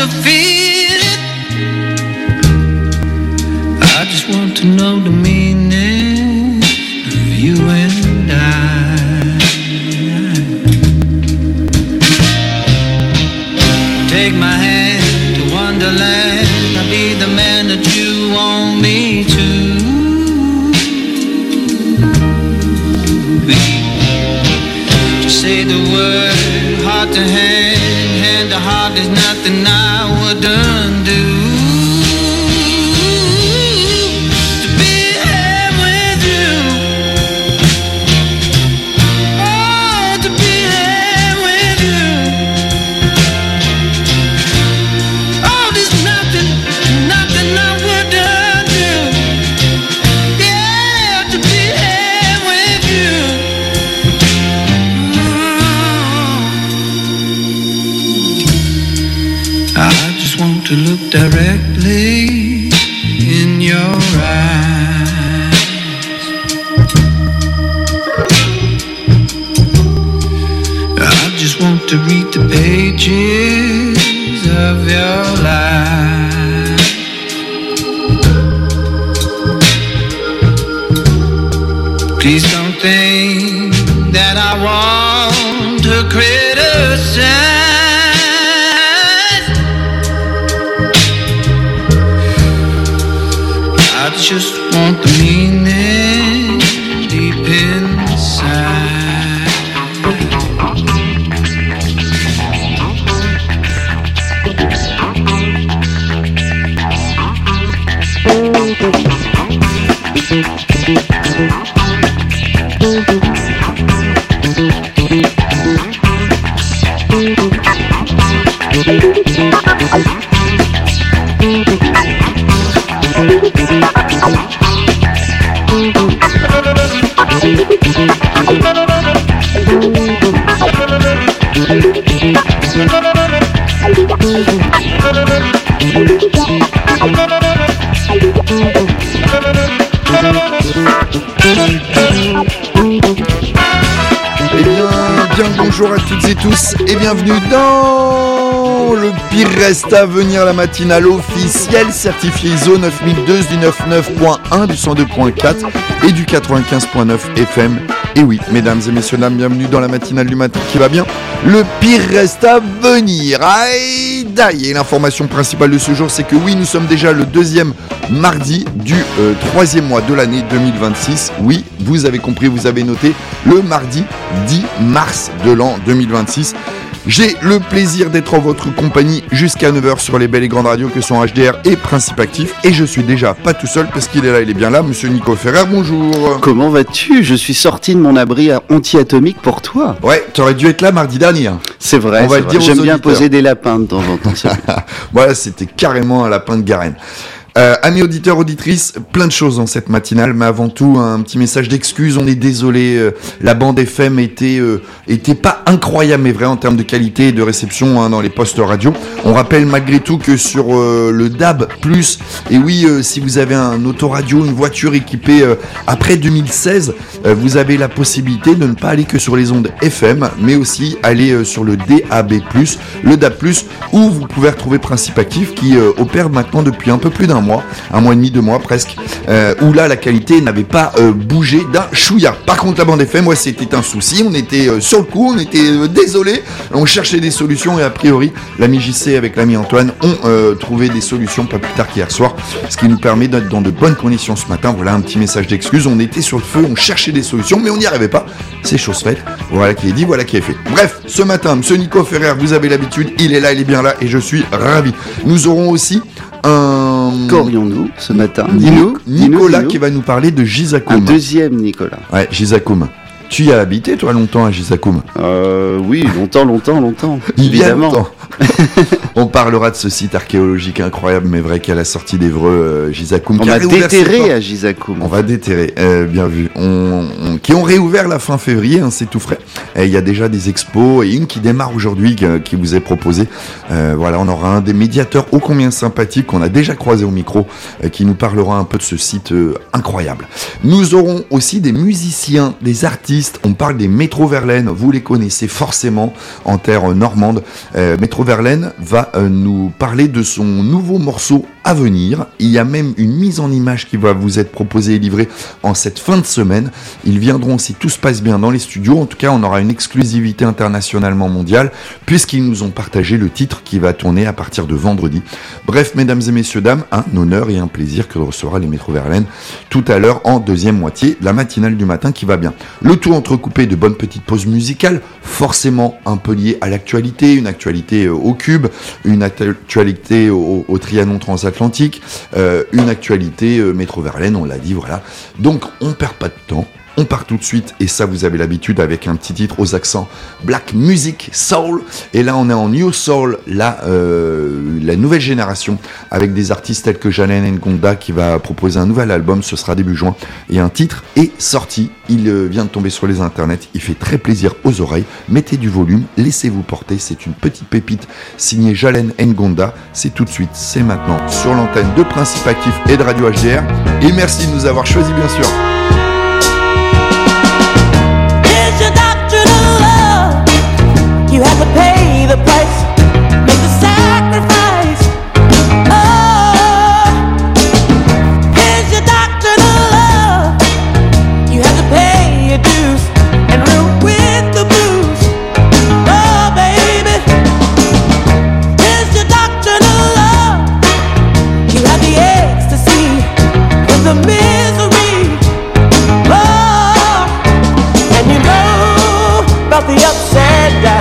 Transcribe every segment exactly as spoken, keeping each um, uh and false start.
wanna feel it. I just want to know the meaning of you and I. Take my hand to Wonderland. I'll be the man that you want me to be. Just say the word, heart to hand, hand to heart. There's nothing I wouldn't do. To look directly in your eyes. I just want to read the pages of your life. Please don't think that I want to criticize. I just want the meaning deep inside. Eh bien, bien bonjour à toutes et tous et bienvenue dans le pire reste à venir, la matinale officielle certifiée I S O neuf mille deux du quatre-vingt-dix-neuf point un, du cent deux point quatre et du quatre-vingt-quinze point neuf F M. Et oui, mesdames et messieurs, dames, bienvenue dans la matinale du matin qui va bien. Le pire reste à venir. Aïe, d'aïe. Et l'information principale de ce jour, c'est que oui, nous sommes déjà le deuxième mardi du euh, troisième mois de l'année deux mille vingt-six. Oui, vous avez compris, vous avez noté, le mardi dix mars de l'an deux mille vingt-six. J'ai le plaisir d'être en votre compagnie jusqu'à neuf heures sur les belles et grandes radios que sont H D R et Principe Actif. Et je suis déjà pas tout seul parce qu'il est là, il est bien là, monsieur Nico Ferrer, bonjour. Comment vas-tu ? Je suis sorti de mon abri anti-atomique pour toi. Ouais, t'aurais dû être là mardi dernier. C'est vrai, on va c'est le vrai. dire aux J'aime bien auditeurs. poser des lapins de temps en temps. Voilà, c'était carrément un lapin de Garenne. Euh, amis auditeurs, auditrices, plein de choses dans cette matinale, mais avant tout un petit message d'excuse. On est désolé, euh, la bande F M était euh, était pas incroyable, mais vrai en termes de qualité et de réception hein, dans les postes radio. On rappelle malgré tout que sur euh, le D A B plus, et oui, euh, si vous avez un autoradio, une voiture équipée euh, après deux mille seize, euh, vous avez la possibilité de ne pas aller que sur les ondes F M, mais aussi aller euh, sur le D A B plus, le D A B plus, où vous pouvez retrouver Principe Actif qui euh, opère maintenant depuis un peu plus d'un mois. Mois, un mois et demi, deux mois presque, euh, où là la qualité n'avait pas euh, bougé d'un chouïa. Par contre la bande F M, ouais, c'était un souci, on était euh, sur le coup, on était euh, désolé, on cherchait des solutions et a priori l'ami J C avec l'ami Antoine ont euh, trouvé des solutions pas plus tard qu'hier soir, ce qui nous permet d'être dans de bonnes conditions ce matin. Voilà un petit message d'excuse, on était sur le feu, on cherchait des solutions mais on n'y arrivait pas, c'est chose faite, voilà qui est dit, voilà qui est fait. Bref, ce matin, monsieur Nico Ferrer, vous avez l'habitude, il est là, il est bien là et je suis ravi. Nous aurons aussi un... Qu'aurions-nous ce matin ? Dis-nous, Nicolas dis-nous. qui va nous parler de Gizakoum. Un deuxième Nicolas. Ouais, Gizakoum. Tu y as habité, toi, longtemps à Gizakoum ? Euh, oui, longtemps, longtemps, longtemps. Il y a évidemment. longtemps. On parlera de ce site archéologique incroyable, mais vrai, qu'à la sortie d'Évreux, euh, Gizakoum. On qui a va réouvert ses déterrer portes. à Gizakoum. On va déterrer, euh, bien vu. On, on- qui ont réouvert la fin février, hein, c'est tout frais. Et il y a déjà des expos et une qui démarre aujourd'hui, qui, qui vous est proposée. Euh, voilà, on aura un des médiateurs ô combien sympathiques qu'on a déjà croisé au micro, euh, qui nous parlera un peu de ce site euh, incroyable. Nous aurons aussi des musiciens, des artistes, existent. On parle des Métro Verlaine, vous les connaissez forcément en terre normande. Euh, Métro Verlaine va euh, nous parler de son nouveau morceau à venir. Il y a même une mise en image qui va vous être proposée et livrée en cette fin de semaine. Ils viendront, si tout se passe bien, dans les studios. En tout cas, on aura une exclusivité internationalement mondiale puisqu'ils nous ont partagé le titre qui va tourner à partir de vendredi. Bref, mesdames et messieurs, dames, un honneur et un plaisir que de recevoir les Métro Verlaine tout à l'heure en deuxième moitié de la matinale du matin qui va bien. Le tout entrecoupé de bonnes petites pauses musicales, forcément un peu liées à l'actualité, une actualité au cube, une actualité au, au trianon transatlantique, euh, une actualité euh, Métro Verlaine, on l'a dit, voilà. Donc on perd pas de temps. On part tout de suite, et ça vous avez l'habitude, avec un petit titre aux accents Black Music Soul. Et là on est en New Soul, la, euh, la nouvelle génération, avec des artistes tels que Jalen Ngonda qui va proposer un nouvel album, ce sera début juin. Et un titre est sorti, il euh, vient de tomber sur les internets, il fait très plaisir aux oreilles. Mettez du volume, laissez-vous porter, c'est une petite pépite signée Jalen Ngonda. C'est tout de suite, c'est maintenant, sur l'antenne de Principe Actif et de Radio H D R. Et merci de nous avoir choisis bien sûr. You have to pay the price, make the sacrifice. Oh, here's your doctrine of love. You have to pay your dues and root with the blues. Oh, baby, here's your doctrine of love. You have the ecstasy and the misery. Oh, and you know about the upside down.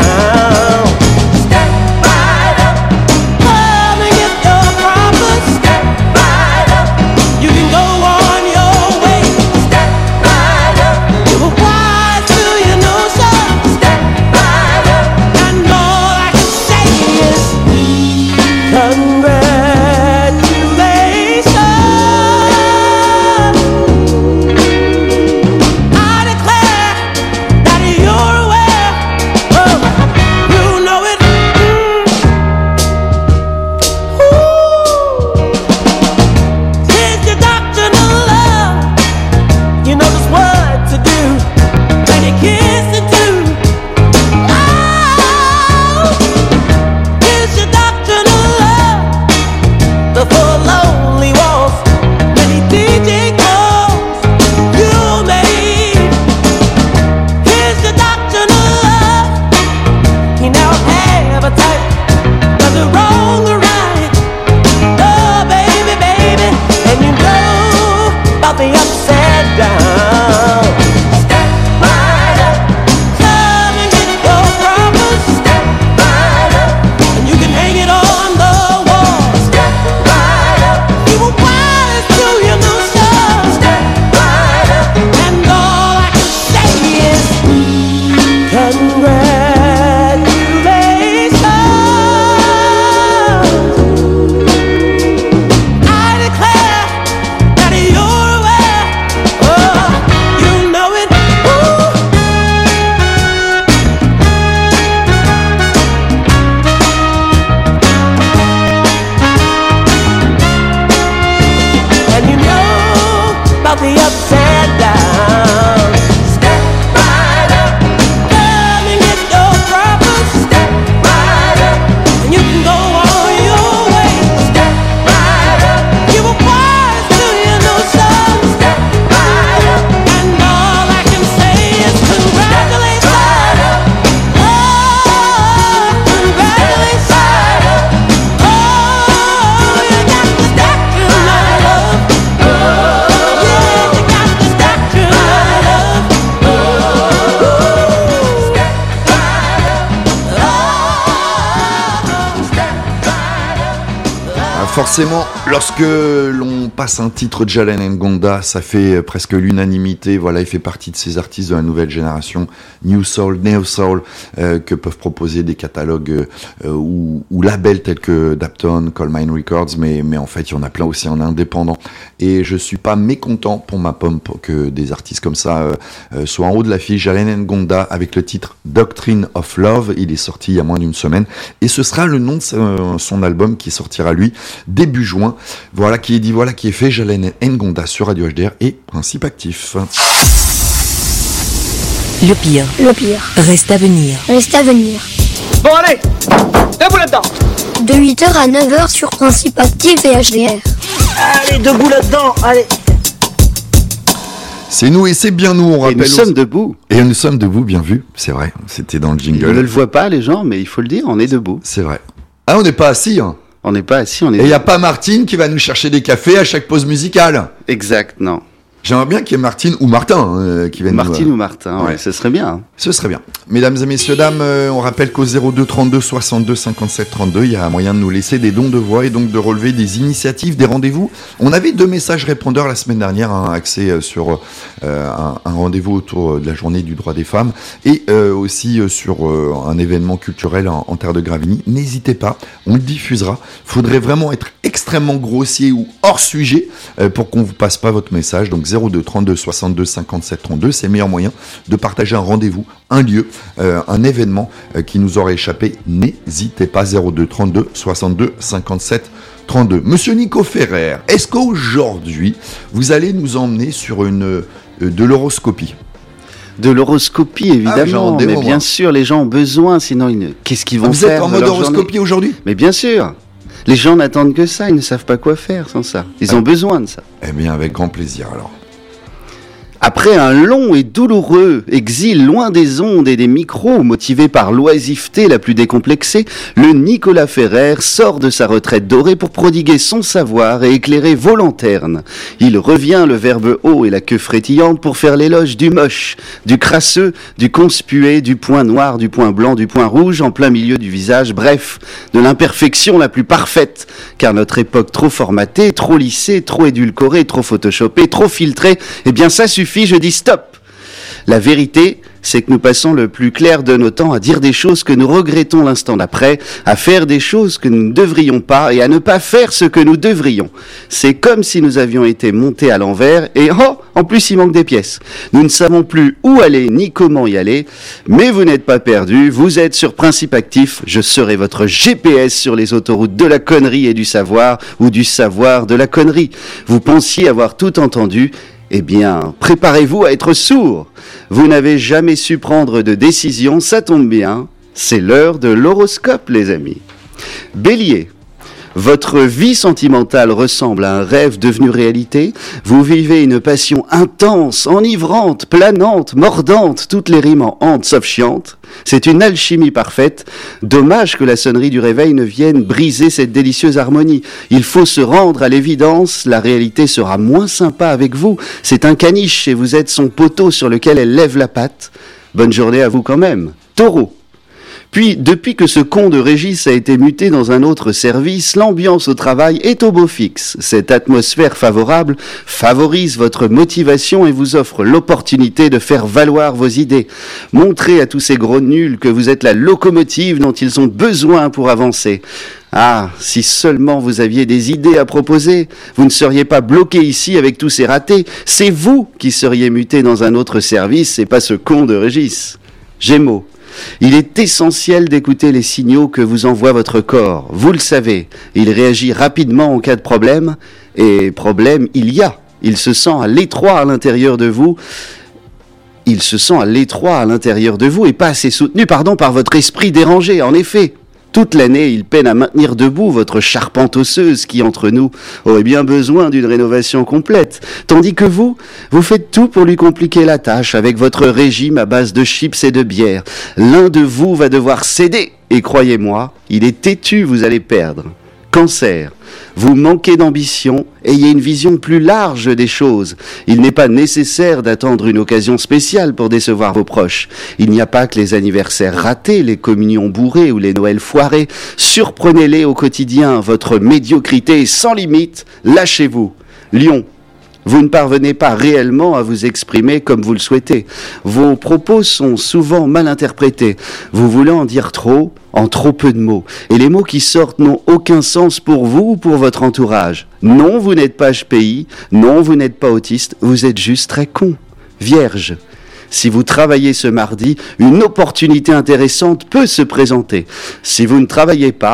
Forcément, lorsque l'on passe un titre de Jalen Ngonda, ça fait presque l'unanimité. Voilà, il fait partie de ces artistes de la nouvelle génération, New Soul, Neo Soul, euh, que peuvent proposer des catalogues euh, ou, ou labels tels que Dapton, Colemine Records, mais, mais en fait, il y en a plein aussi en indépendant. Et je suis pas mécontent pour ma pomme que des artistes comme ça euh, euh, soient en haut de l'affiche. Jalen Ngonda avec le titre Doctrine of Love, il est sorti il y a moins d'une semaine, et ce sera le nom de son, son album qui sortira lui début juin. Voilà qui est dit, voilà qui est fait. Jalen Ngonda sur Radio H D R et Principe Actif. Le pire Le pire reste à venir. reste à venir. Bon allez, debout là-dedans. De huit heures à neuf heures sur Principe Actif et H D R. Allez, debout là-dedans, allez. C'est nous et c'est bien nous, on Et rappelle. nous sommes aussi- debout. Et nous sommes debout, bien vu. C'est vrai, c'était dans le Ils ne jingle. le voient pas, les gens, mais il faut le dire, on est debout. C'est vrai. Ah, on n'est pas assis, hein. On n'est pas assis, on est Et il n'y a debout. pas Martine qui va nous chercher des cafés à chaque pause musicale. Exact, non. J'aimerais bien qu'il y ait Martine ou Martin euh, qui viennent Martine nous... ou Martin, ouais, ouais. ce serait bien. Ce serait bien. Mesdames et messieurs, dames, euh, on rappelle qu'au zéro deux trente-deux soixante-deux cinquante-sept trente-deux, il y a moyen de nous laisser des dons de voix et donc de relever des initiatives, des rendez-vous. On avait deux messages répondeurs la semaine dernière, un accès euh, sur euh, un, un rendez-vous autour de la journée du droit des femmes et euh, aussi euh, sur euh, un événement culturel en, en terre de Gravigny. N'hésitez pas, on le diffusera. Faudrait vraiment être extrêmement grossier ou hors sujet euh, pour qu'on vous passe pas votre message. Donc zéro deux trente-deux soixante-deux cinquante-sept trente-deux, c'est le meilleur moyen de partager un rendez-vous, un lieu, euh, un événement euh, qui nous aurait échappé. N'hésitez pas, zéro deux trente-deux soixante-deux cinquante-sept trente-deux. Monsieur Nico Ferrer, est-ce qu'aujourd'hui vous allez nous emmener sur une euh, de l'horoscopie? De l'horoscopie, Ah, évidemment. genre, des mais mots, bien moi. sûr, les gens ont besoin, sinon ils ne... qu'est-ce qu'ils vont Vous faire êtes en de mode leur horoscopie journée aujourd'hui? Mais bien sûr. Les gens n'attendent que ça, ils ne savent pas quoi faire sans ça. Ils Ah. ont besoin de ça. Eh bien, avec grand plaisir alors. Après un long et douloureux exil loin des ondes et des micros, motivé par l'oisiveté la plus décomplexée, le Nicolas Ferrer sort de sa retraite dorée pour prodiguer son savoir et éclairer vos lanternes. Il revient le verbe haut et la queue frétillante pour faire l'éloge du moche, du crasseux, du conspué, du point noir, du point blanc, du point rouge en plein milieu du visage, bref, de l'imperfection la plus parfaite, car notre époque trop formatée, trop lissée, trop édulcorée, trop photoshopée, trop filtrée, eh bien ça suffit, je dis stop. La vérité, c'est que nous passons le plus clair de nos temps à dire des choses que nous regrettons l'instant d'après, à faire des choses que nous ne devrions pas et à ne pas faire ce que nous devrions. C'est comme si nous avions été montés à l'envers et oh, en plus il manque des pièces. Nous ne savons plus où aller ni comment y aller, mais vous n'êtes pas perdus, vous êtes sur Principe Actif, je serai votre G P S sur les autoroutes de la connerie et du savoir, ou du savoir de la connerie. Vous pensiez avoir tout entendu. Eh bien, préparez-vous à être sourd. Vous n'avez jamais su prendre de décision, ça tombe bien. C'est l'heure de l'horoscope, les amis. Bélier. Votre vie sentimentale ressemble à un rêve devenu réalité. Vous vivez une passion intense, enivrante, planante, mordante, toutes les rimes en hante sauf chiante. C'est une alchimie parfaite. Dommage que la sonnerie du réveil ne vienne briser cette délicieuse harmonie. Il faut se rendre à l'évidence, la réalité sera moins sympa avec vous. C'est un caniche et vous êtes son poteau sur lequel elle lève la patte. Bonne journée à vous quand même. Taureau. Puis, depuis que ce con de Régis a été muté dans un autre service, l'ambiance au travail est au beau fixe. Cette atmosphère favorable favorise votre motivation et vous offre l'opportunité de faire valoir vos idées. Montrez à tous ces gros nuls que vous êtes la locomotive dont ils ont besoin pour avancer. Ah, si seulement vous aviez des idées à proposer, vous ne seriez pas bloqué ici avec tous ces ratés. C'est vous qui seriez muté dans un autre service et pas ce con de Régis. Gémeaux. Il est essentiel d'écouter les signaux que vous envoie votre corps. Vous le savez, il réagit rapidement en cas de problème. Et problème, il y a. Il se sent à l'étroit à l'intérieur de vous. Il se sent à l'étroit à l'intérieur de vous et pas assez soutenu, pardon, par votre esprit dérangé. En effet, toute l'année, il peine à maintenir debout votre charpente osseuse qui, entre nous, aurait bien besoin d'une rénovation complète. Tandis que vous, vous faites tout pour lui compliquer la tâche avec votre régime à base de chips et de bière. L'un de vous va devoir céder. Et croyez-moi, il est têtu, vous allez perdre. Cancer. Vous manquez d'ambition, ayez une vision plus large des choses. Il n'est pas nécessaire d'attendre une occasion spéciale pour décevoir vos proches. Il n'y a pas que les anniversaires ratés, les communions bourrées ou les Noëls foirés. Surprenez-les au quotidien, votre médiocrité est sans limite, lâchez-vous. Lion. Vous ne parvenez pas réellement à vous exprimer comme vous le souhaitez. Vos propos sont souvent mal interprétés. Vous voulez en dire trop, en trop peu de mots. Et les mots qui sortent n'ont aucun sens pour vous ou pour votre entourage. Non, vous n'êtes pas H P I. Non, vous n'êtes pas autiste. Vous êtes juste très con. Vierge. Si vous travaillez ce mardi, une opportunité intéressante peut se présenter. Si vous ne travaillez pas,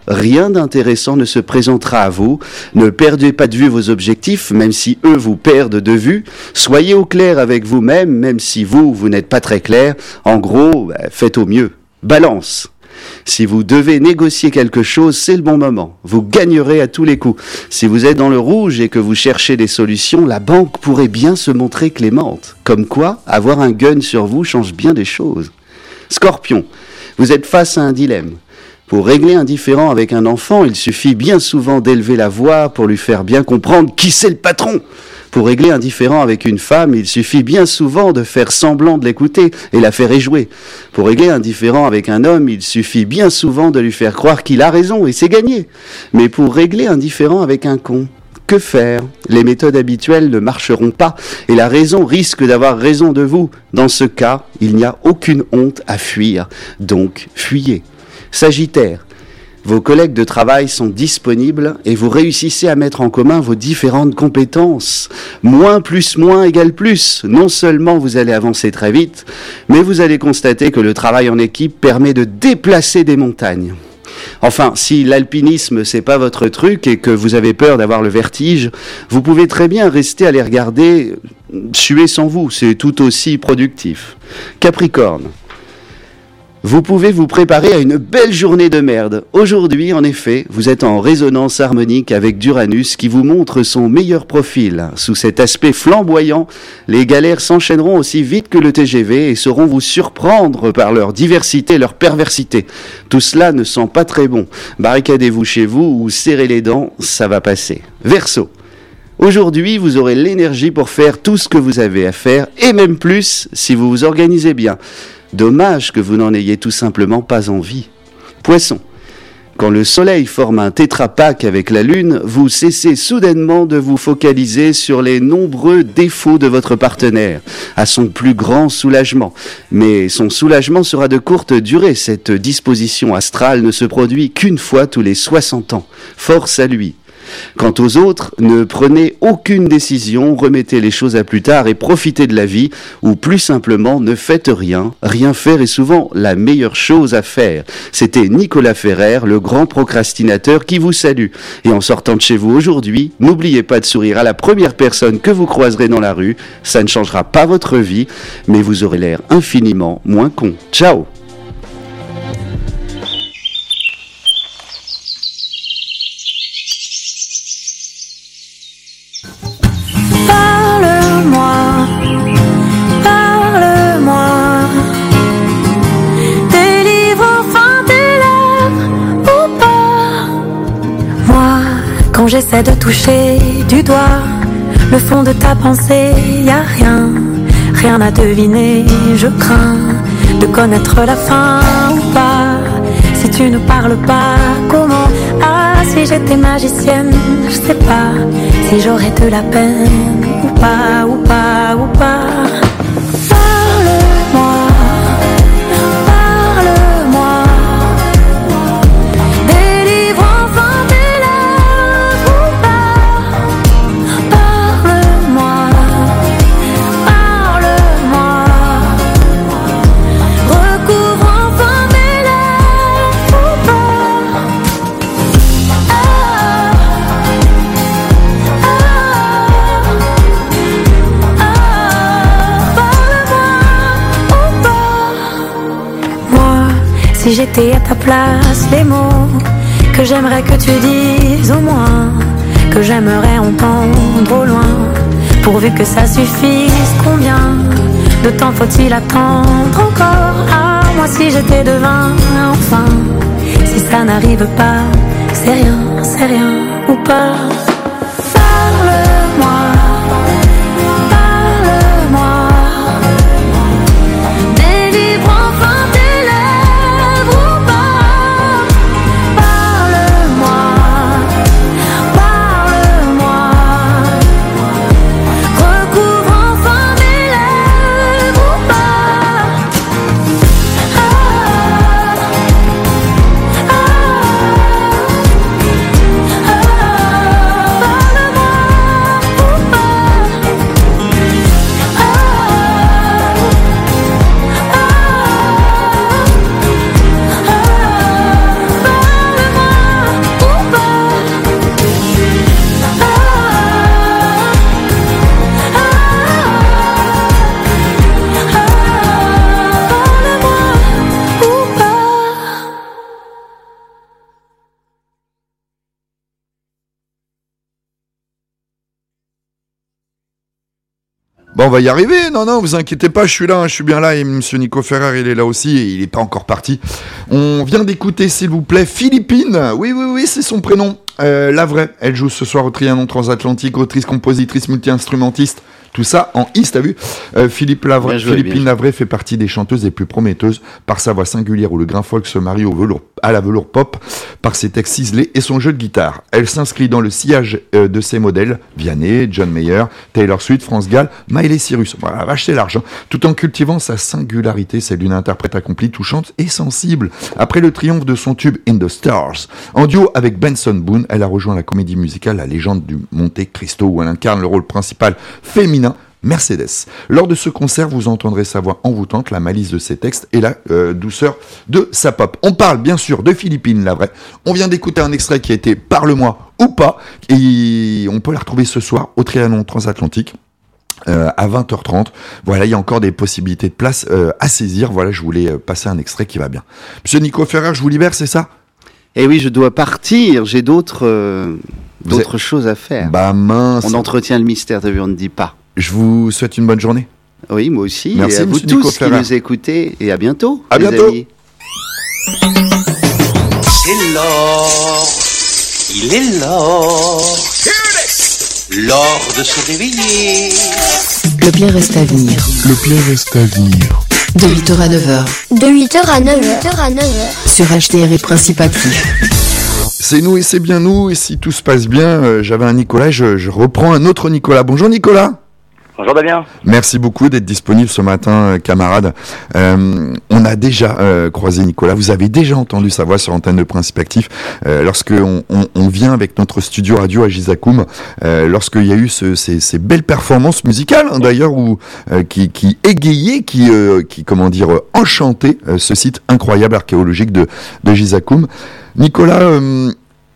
rien d'intéressant ne se présentera à vous. Ne perdez pas de vue vos objectifs, même si eux vous perdent de vue. Soyez au clair avec vous-même, même si vous, vous n'êtes pas très clair. En gros, bah, faites au mieux. Balance. Si vous devez négocier quelque chose, c'est le bon moment. Vous gagnerez à tous les coups. Si vous êtes dans le rouge et que vous cherchez des solutions, la banque pourrait bien se montrer clémente. Comme quoi, avoir un gun sur vous change bien des choses. Scorpion, vous êtes face à un dilemme. Pour régler un différend avec un enfant, il suffit bien souvent d'élever la voix pour lui faire bien comprendre qui c'est le patron. Pour régler un différend avec une femme, il suffit bien souvent de faire semblant de l'écouter et la faire échouer. Pour régler un différend avec un homme, il suffit bien souvent de lui faire croire qu'il a raison et c'est gagné. Mais pour régler un différend avec un con, que faire? Les méthodes habituelles ne marcheront pas et la raison risque d'avoir raison de vous. Dans ce cas, il n'y a aucune honte à fuir. Donc, fuyez. Sagittaire. Vos collègues de travail sont disponibles et vous réussissez à mettre en commun vos différentes compétences. Moins plus moins égale plus. Non seulement vous allez avancer très vite, mais vous allez constater que le travail en équipe permet de déplacer des montagnes. Enfin, si l'alpinisme c'est pas votre truc et que vous avez peur d'avoir le vertige, vous pouvez très bien rester à les regarder suer sans vous, c'est tout aussi productif. Capricorne. Vous pouvez vous préparer à une belle journée de merde. Aujourd'hui, en effet, vous êtes en résonance harmonique avec d'Uranus qui vous montre son meilleur profil. Sous cet aspect flamboyant, les galères s'enchaîneront aussi vite que le T G V et sauront vous surprendre par leur diversité et leur perversité. Tout cela ne sent pas très bon. Barricadez-vous chez vous ou serrez les dents, ça va passer. Verseau. Aujourd'hui, vous aurez l'énergie pour faire tout ce que vous avez à faire et même plus si vous vous organisez bien. Dommage que vous n'en ayez tout simplement pas envie. Poisson. Quand le soleil forme un tétrapaque avec la lune, vous cessez soudainement de vous focaliser sur les nombreux défauts de votre partenaire, à son plus grand soulagement. Mais son soulagement sera de courte durée. Cette disposition astrale ne se produit qu'une fois tous les soixante ans. Force à lui. Quant aux autres, ne prenez aucune décision, remettez les choses à plus tard et profitez de la vie, ou plus simplement ne faites rien. Rien faire est souvent la meilleure chose à faire. C'était Nicolas Ferrer, le grand procrastinateur, qui vous salue. Et en sortant de chez vous aujourd'hui, n'oubliez pas de sourire à la première personne que vous croiserez dans la rue. Ça ne changera pas votre vie, mais vous aurez l'air infiniment moins con. Ciao! Quand j'essaie de toucher du doigt le fond de ta pensée, y a rien, rien à deviner. Je crains de connaître la fin ou pas. Si tu ne parles pas, comment? Ah, si j'étais magicienne, je sais pas si j'aurais de la peine ou pas, ou pas, ou pas. Si j'étais à ta place, les mots que j'aimerais que tu dises au moins, que j'aimerais entendre au loin, pourvu que ça suffise. Combien de temps faut-il attendre encore? Ah, moi si j'étais devin, enfin, si ça n'arrive pas, c'est rien, c'est rien ou pas. Bon, on va y arriver. Non, non, vous inquiétez pas, je suis là, hein, je suis bien là. Et Monsieur Nico Ferrer, il est là aussi et il n'est pas encore parti. On vient d'écouter, s'il vous plaît, Philippine. Oui, oui, oui, c'est son prénom. Euh, la vraie. Elle joue ce soir au Trianon Transatlantique, autrice, compositrice, multi-instrumentiste. Tout ça en East, t'as vu euh, Philippe Lavray, joué, Philippine Lavray fait partie des chanteuses les plus prometteuses par sa voix singulière où le grain folk se marie au velours, à la velours pop, par ses textes ciselés et son jeu de guitare. Elle s'inscrit dans le sillage euh, de ses modèles, Vianney, John Mayer, Taylor Swift, France Gall, Miley Cyrus. Voilà, vache, c'est large. Hein. Tout en cultivant sa singularité, celle d'une interprète accomplie, touchante et sensible. Après le triomphe de son tube In the Stars, en duo avec Benson Boone, elle a rejoint la comédie musicale La Légende du Monte Cristo où elle incarne le rôle principal féminin Mercedes. Lors de ce concert, vous entendrez sa voix envoûtante, la malice de ses textes et la euh, douceur de sa pop. On parle bien sûr de Philippine Lavray. On vient d'écouter un extrait qui a été Parle-moi ou pas. Et on peut la retrouver ce soir au Trianon Transatlantique. Euh, à vingt heures trente. Voilà, il y a encore des possibilités de place euh, à saisir. Voilà, je voulais euh, passer un extrait qui va bien. Monsieur Nico Ferrer, je vous libère, c'est ça ? Eh oui, je dois partir. J'ai d'autres, euh, d'autres êtes... choses à faire. Bah mince. On entretient le mystère, t'as vu, on ne dit pas. Je vous souhaite une bonne journée. Oui, moi aussi. Merci, et à vous tous Nico qui Ferrer. nous écoutez. Et à bientôt. À les bientôt. Amis. C'est l'or. Il est l'or. L'or de se réveiller. Le bien reste à venir. Le bien reste à venir. De huit heures à neuf heures. De huit heures à neuf heures. Sur H D R et Principe Actif. C'est nous et c'est bien nous. Et si tout se passe bien, euh, j'avais un Nicolas, je, je reprends un autre Nicolas. Bonjour Nicolas. Bonjour Damien. Merci beaucoup d'être disponible ce matin, euh, camarade. Euh, on a déjà euh, croisé Nicolas. Vous avez déjà entendu sa voix sur l'antenne de Principe Actif euh, lorsque on, on, on vient avec notre studio radio à Gizakoum, euh, lorsqu'il y a eu ce, ces, ces belles performances musicales, hein, d'ailleurs, où euh, qui, qui égayaient, qui, euh, qui comment dire, euh, enchantaient euh, ce site incroyable archéologique de, de Gizakoum. Nicolas, euh,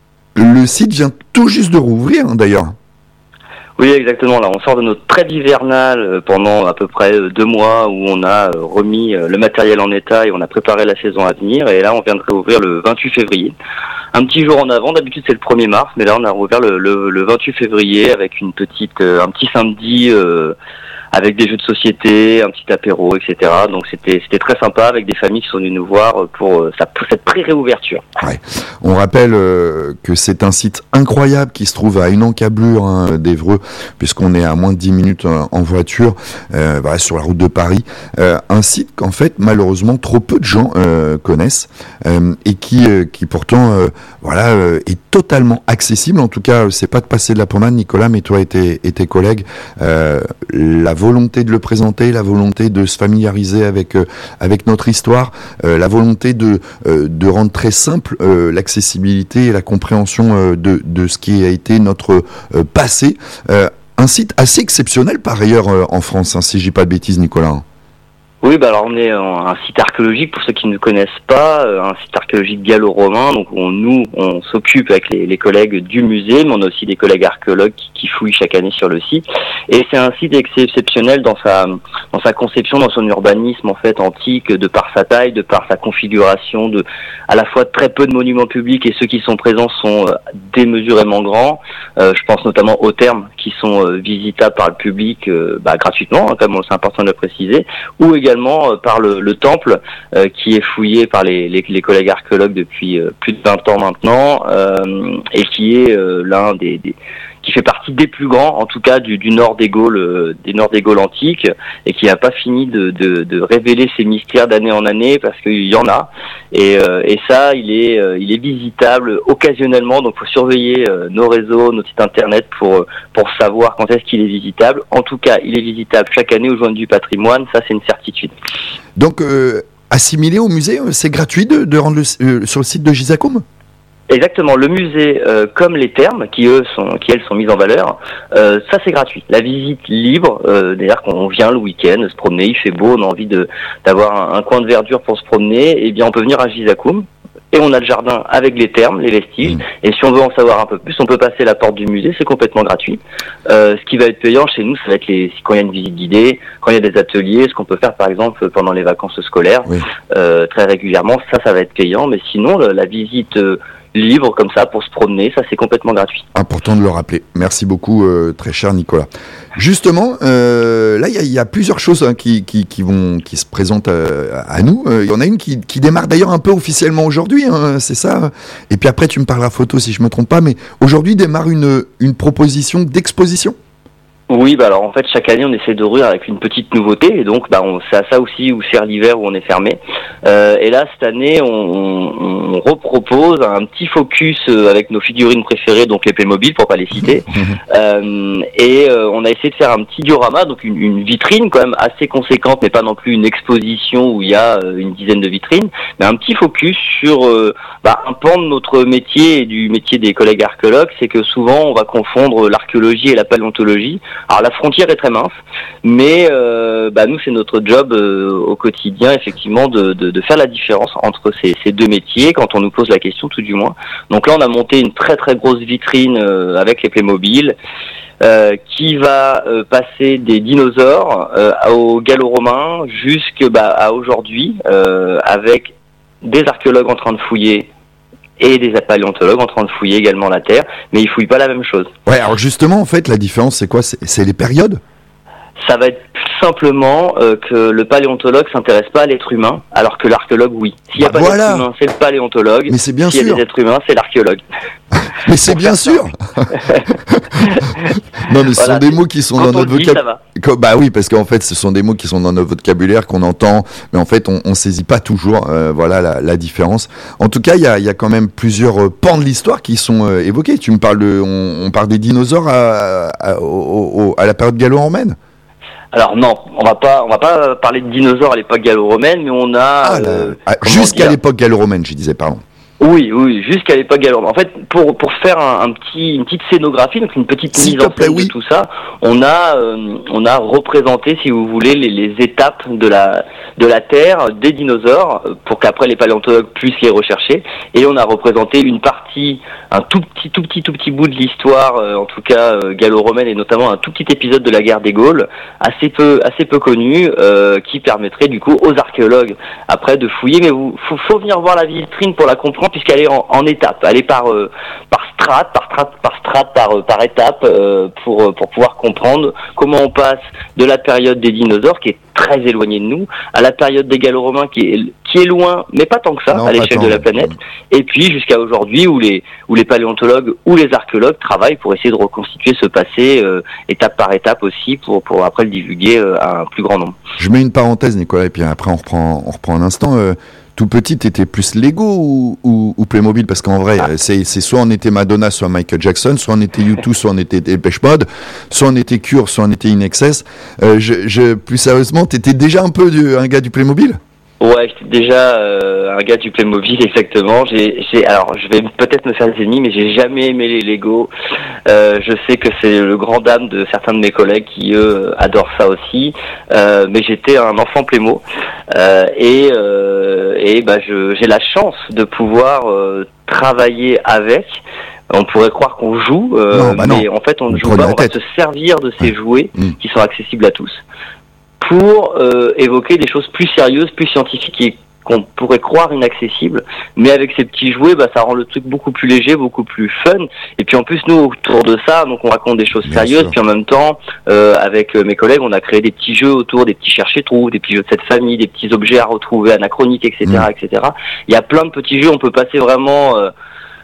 le site vient tout juste de rouvrir, hein, d'ailleurs. Oui, exactement. Là, on sort de notre trêve hivernale pendant à peu près deux mois où on a remis le matériel en état et on a préparé la saison à venir. Et là, on vient de réouvrir le vingt-huit février. Un petit jour en avant. D'habitude, c'est le premier mars, mais là, on a rouvert le, le, le vingt-huit février avec une petite, un petit samedi euh, avec des jeux de société, un petit apéro, et cetera. Donc c'était c'était très sympa avec des familles qui sont venues nous voir pour, euh, pour cette pré-réouverture. Ouais. On rappelle euh, que c'est un site incroyable qui se trouve à une encablure hein, d'Évreux, puisqu'on est à moins de dix minutes en, en voiture, euh, voilà, sur la route de Paris. Euh, un site qu'en fait, malheureusement, trop peu de gens euh, connaissent euh, et qui, euh, qui pourtant euh, voilà, euh, est totalement accessible. En tout cas, c'est pas de passer de la pommade, Nicolas, mais toi et tes, et tes collègues, euh, la volonté de le présenter, la volonté de se familiariser avec euh, avec notre histoire, euh, la volonté de euh, de rendre très simple euh, l'accessibilité et la compréhension euh, de de ce qui a été notre euh, passé. Euh, un site assez exceptionnel par ailleurs euh, en France, hein, si je dis pas de bêtises, Nicolas. Oui, bah alors on est un site archéologique, pour ceux qui ne connaissent pas, un site archéologique gallo-romain. Donc on, nous, on s'occupe avec les, les collègues du musée, mais on a aussi des collègues archéologues qui, qui fouillent chaque année sur le site. Et c'est un site exceptionnel dans sa dans sa conception, dans son urbanisme en fait antique, de par sa taille, de par sa configuration, de à la fois très peu de monuments publics et ceux qui sont présents sont euh, démesurément grands. Euh, je pense notamment aux thermes qui sont euh, visitables par le public euh, bah, gratuitement, hein, comme c'est important de le préciser, ou également également euh, par le, le temple euh, qui est fouillé par les, les, les collègues archéologues depuis euh, plus de vingt ans maintenant euh, et qui est euh, l'un des, des qui fait partie des plus grands, en tout cas du, du nord des Gaules, euh, des nord des Gaules antiques, et qui n'a pas fini de, de, de révéler ses mystères d'année en année, parce qu'il y en a. Et, euh, et ça, il est, euh, il est visitable occasionnellement, donc faut surveiller euh, nos réseaux, nos sites internet pour pour savoir quand est-ce qu'il est visitable. En tout cas, il est visitable chaque année au Journée du patrimoine, ça c'est une certitude. Donc, euh, assimilé au musée, c'est gratuit de, de rendre le, euh, sur le site de Gizakoum ? Exactement, le musée euh, comme les thermes qui eux sont qui elles sont mises en valeur, euh, ça c'est gratuit. La visite libre, euh, d'ailleurs quand on vient le week-end se promener, il fait beau, on a envie de d'avoir un, un coin de verdure pour se promener, eh bien on peut venir à Gizakoum et on a le jardin avec les thermes, les vestiges. Mmh. Et si on veut en savoir un peu plus, on peut passer la porte du musée, c'est complètement gratuit. Euh, ce qui va être payant chez nous, ça va être les quand il y a une visite guidée, quand il y a des ateliers, ce qu'on peut faire par exemple pendant les vacances scolaires, oui. euh, très régulièrement, ça ça va être payant. Mais sinon la, la visite euh, libre comme ça pour se promener. Ça, c'est complètement gratuit. Important de le rappeler. Merci beaucoup, euh, très cher Nicolas. Justement, euh, là, il y, y a plusieurs choses hein, qui, qui, qui vont, qui se présentent à, à nous. Il euh, y en a une qui, qui démarre d'ailleurs un peu officiellement aujourd'hui, hein, c'est ça. Et puis après, tu me parleras photo si je me trompe pas, mais aujourd'hui démarre une, une proposition d'exposition. Oui, bah alors en fait chaque année on essaie de rire avec une petite nouveauté et donc bah on, c'est à ça aussi où sert l'hiver où on est fermé. Euh, et là cette année on, on, on repropose un petit focus avec nos figurines préférées, donc les Playmobil pour pas les citer. euh, et euh, on a essayé de faire un petit diorama, donc une, une vitrine quand même assez conséquente, mais pas non plus une exposition où il y a euh, une dizaine de vitrines, mais un petit focus sur euh, bah, un pan de notre métier et du métier des collègues archéologues, c'est que souvent on va confondre l'archéologie et la paléontologie. Alors la frontière est très mince, mais euh, bah, nous c'est notre job euh, au quotidien effectivement de, de, de faire la différence entre ces, ces deux métiers quand on nous pose la question tout du moins. Donc là on a monté une très très grosse vitrine euh, avec les Playmobil euh, qui va euh, passer des dinosaures euh, aux gallo-romains jusqu'à bah, à aujourd'hui euh, avec des archéologues en train de fouiller et des paléontologues en train de fouiller également la Terre, mais ils fouillent pas la même chose. Ouais, alors justement, en fait, la différence, c'est quoi ? c'est, c'est les périodes ? Ça va être tout simplement euh, que le paléontologue s'intéresse pas à l'être humain, alors que l'archéologue, oui. S'il n'y a bah pas voilà. d'être humain, c'est le paléontologue. Mais c'est bien S'il sûr. y a des êtres humains, c'est l'archéologue. Mais c'est bien sûr. Non, mais ce Voilà, sont des mots qui sont quand dans on notre le dit, ça vocabulaire. va. Bah oui, parce qu'en fait, ce sont des mots qui sont dans notre vocabulaire, qu'on entend, mais en fait, on, on saisit pas toujours. Euh, voilà la, la différence. En tout cas, il y a, y a quand même plusieurs euh, pans de l'histoire qui sont euh, évoqués. Tu me parles de, on, on parle des dinosaures à, à, au, au, à la période gallo-romaine. Alors non, on va pas, on va pas parler de dinosaures à l'époque gallo-romaine, mais on a Ah, euh, ah, comment jusqu'à dire l'époque gallo-romaine, je disais, pardon. Oui, oui, jusqu'à l'époque gallo-romaine. En fait, pour pour faire un, un petit, une petite scénographie, donc une petite S'il mise te en plaît, scène oui. de tout ça, on a euh, on a représenté, si vous voulez, les, les étapes de la de la Terre des dinosaures pour qu'après les paléontologues puissent les rechercher. Et on a représenté une partie, un tout petit, tout petit, tout petit bout de l'histoire, euh, en tout cas euh, gallo-romaine, et notamment un tout petit épisode de la guerre des Gaules, assez peu assez peu connu, euh, qui permettrait du coup aux archéologues après de fouiller. Mais vous faut, faut venir voir la vitrine pour la comprendre, puisqu'elle est en, en étapes, elle est par euh, par strate, par strate, par strate, par euh, par étape, euh, pour euh, pour pouvoir comprendre comment on passe de la période des dinosaures, qui est très éloignée de nous, à la période des gallo-romains, qui est qui est loin, mais pas tant que ça, Non, à l'échelle tant, de la ouais. planète, et puis jusqu'à aujourd'hui où les où les paléontologues ou les archéologues travaillent pour essayer de reconstituer ce passé euh, étape par étape aussi, pour pour après le divulguer euh, à un plus grand nombre. Je mets une parenthèse, Nicolas, et puis après on reprend, on reprend un instant. Euh, tout petit, t'étais plus Lego ou, ou, ou Playmobil ? Parce qu'en vrai, Ah. c'est, c'est soit on était Madonna, soit Michael Jackson, soit on était U deux, soit on était Depeche Mode, soit on était Cure, soit on était In Excess. Euh, je, je, plus sérieusement, t'étais déjà un peu du, un gars du Playmobil ? Ouais, j'étais déjà euh, un gars du Playmobil, exactement. J'ai, j'ai, alors, je vais peut-être me faire des ennemis, mais j'ai jamais aimé les Lego. Euh, je sais que c'est le grand dame de certains de mes collègues qui, eux, adorent ça aussi. Euh, mais j'étais un enfant Playmo. Euh, et euh, et bah, je, j'ai la chance de pouvoir euh, travailler avec. On pourrait croire qu'on joue, euh, Non, bah mais non. en fait, on ne On joue prenait pas. la On va tête. se servir de ces Ouais. jouets Mm. qui sont accessibles à tous, pour euh, évoquer des choses plus sérieuses, plus scientifiques et qu'on pourrait croire inaccessibles, mais avec ces petits jouets, bah, ça rend le truc beaucoup plus léger, beaucoup plus fun. Et puis en plus, nous, autour de ça, donc on raconte des choses Bien sérieuses, sûr. puis en même temps, euh, avec euh, mes collègues, on a créé des petits jeux autour, des petits cherche-et-trouve, des petits jeux de cette famille, des petits objets à retrouver, anachroniques, et cetera, Mm. et cetera. Il y a plein de petits jeux, on peut passer vraiment euh,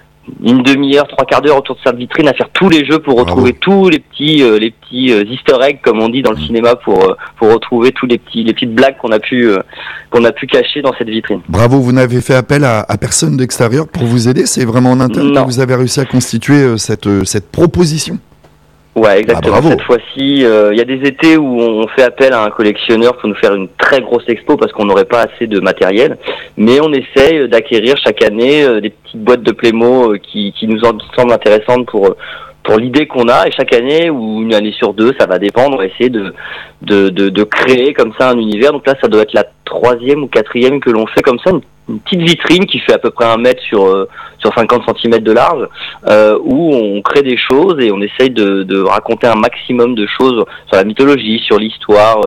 une demi-heure, trois quarts d'heure autour de sa vitrine à faire tous les jeux pour Bravo. retrouver tous les petits, euh, les petits euh, Easter eggs, comme on dit dans le cinéma, pour euh, pour retrouver tous les petits, les petites blagues qu'on a pu euh, qu'on a pu cacher dans cette vitrine. Bravo, vous n'avez fait appel à, à personne d'extérieur pour vous aider. C'est vraiment en interne Non. que vous avez réussi à constituer euh, cette, euh, cette proposition. Ouais, exactement. Ah, bravo. Cette fois-ci, euh, il y a des étés où on fait appel à un collectionneur pour nous faire une très grosse expo parce qu'on n'aurait pas assez de matériel. Mais on essaye d'acquérir chaque année euh, des petites boîtes de Playmo euh, qui, qui nous en- semblent intéressantes pour pour l'idée qu'on a. Et chaque année, ou une année sur deux, ça va dépendre, on va essayer de de, de, de créer comme ça un univers. Donc là, ça doit être la troisième ou quatrième que l'on fait comme ça, une, une petite vitrine qui fait à peu près un mètre sur euh, sur cinquante centimètres de large, euh, où on crée des choses et on essaye de, de raconter un maximum de choses sur la mythologie, sur l'histoire,